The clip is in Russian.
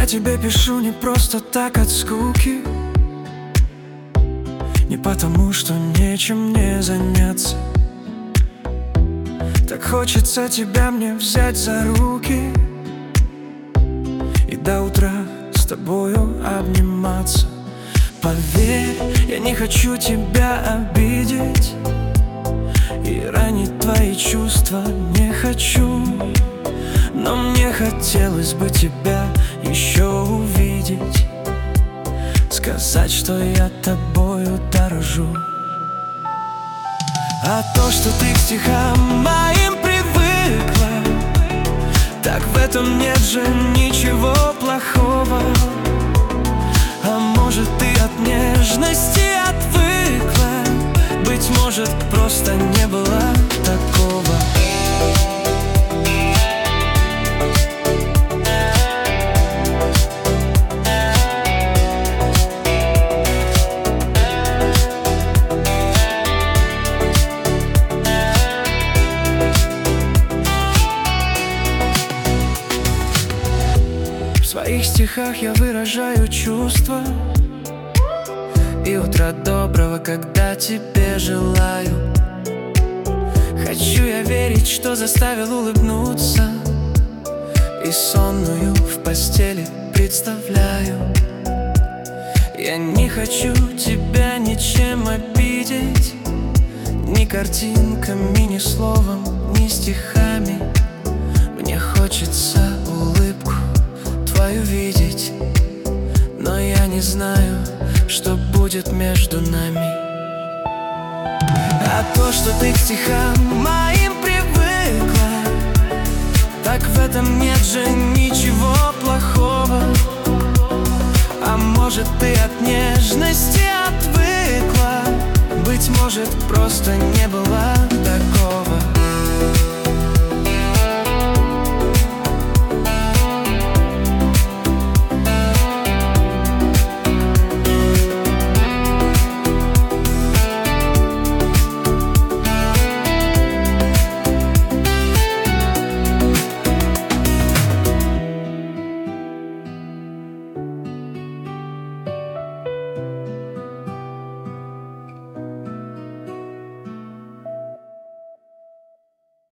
тебе пишу не просто так от скуки, не потому что нечем мне заняться. Так хочется тебя мне взять за руки и до утра с тобою обниматься. Поверь, я не хочу тебя обидеть и ранить твои чувства не хочу. Но мне хотелось бы тебя еще увидеть, сказать, что я тобою дорожу. А то, что ты к стихам моим привыкла, так в этом нет же ничего плохого. А может, ты от нежности отвыкла, быть может, просто не было такого. В своих стихах я выражаю чувства и утра доброго, когда тебе желаю. Хочу я верить, что заставил улыбнуться, и сонную в постели представляю. Я не хочу тебя ничем обидеть, ни картинками, ни словом, ни стихами. Мне хочется улыбку твою видеть, но я не знаю, что будет между нами. А то, что ты к стихам моим привыкла, так в этом нет же ничего плохого. А может, ты от нежности отвыкла, быть может, просто не было такого.